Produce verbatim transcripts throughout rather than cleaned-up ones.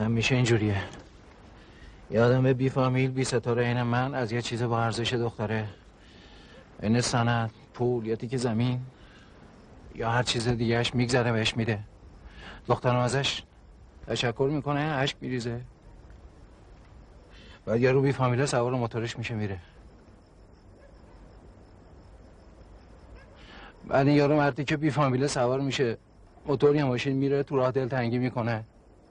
همیشه اینجوریه. یه آدم بی فامیل بی ستاره عین من از یه چیز با ارزش دختره، این سند، پول یا تیک زمین یا هر چیز دیگهش میگذره بهش میده. دخترم ازش تشکر میکنه، اشک میریزه. بعد یارو بی فامیله سوار موتورش میشه میره. بعد این یارو مردی که بی فامیله سوار میشه موتور یا ماشین میره تو راه دلتنگی میکنه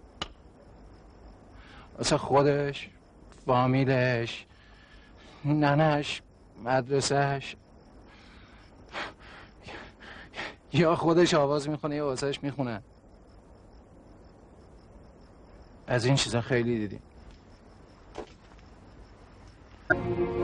واسه خودش، فامیلش، ننش، مدرسهش، یا خودش آواز میخونه یا واسهش میخونه. از این چیزا خیلی دیدیم.